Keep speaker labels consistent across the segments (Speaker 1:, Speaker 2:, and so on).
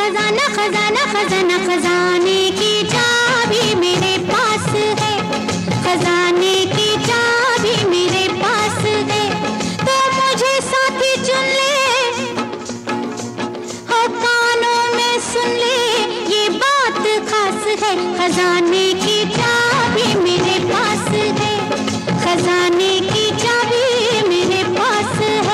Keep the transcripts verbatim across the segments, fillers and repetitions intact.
Speaker 1: खजाना खजाना खजाना खजाने की चाबी मेरे पास है, खजाने की चाबी मेरे पास है। तो मुझे साथी चुन ले, हो कानों में सुन ले, ये बात खास है। खजाने की चाबी मेरे पास है, खजाने की चाबी मेरे पास है।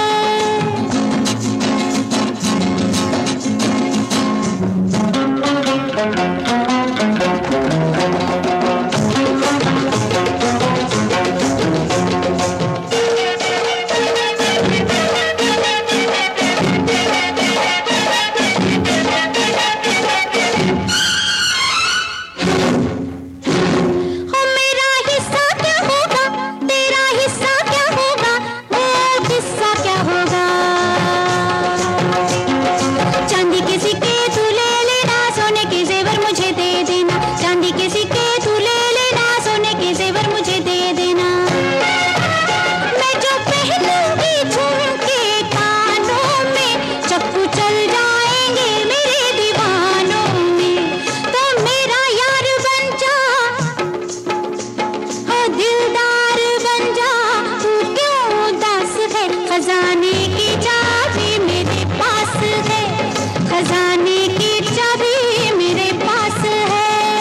Speaker 1: खजाने की चाबी मेरे पास है, खजाने की चाबी मेरे पास है।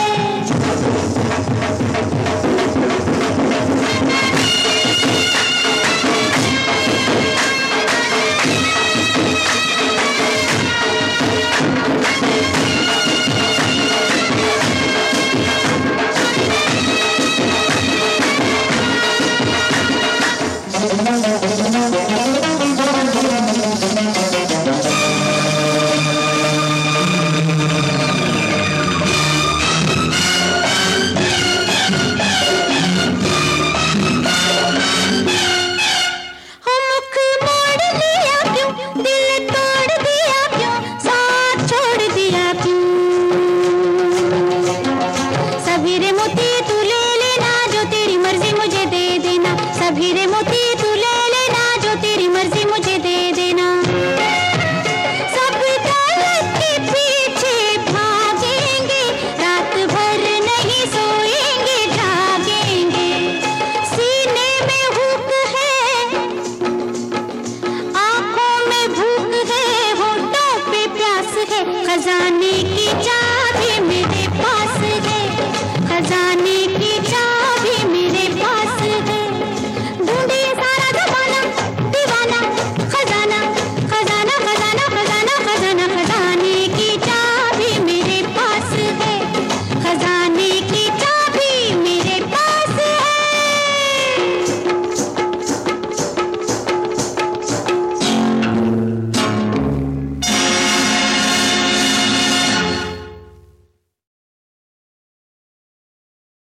Speaker 1: सभी मोती तू ले लेना जो तेरी मर्जी मुझे दे देना, सभी रे मोती तू ले लेना जो तेरी मर्जी मुझे दे देना। सब दौलत के पीछे भागेंगे, रात भर नहीं सोएंगे जागेंगे। सीने में हुक है, आंखों में भूख है, होठों पे प्यास है। खजाने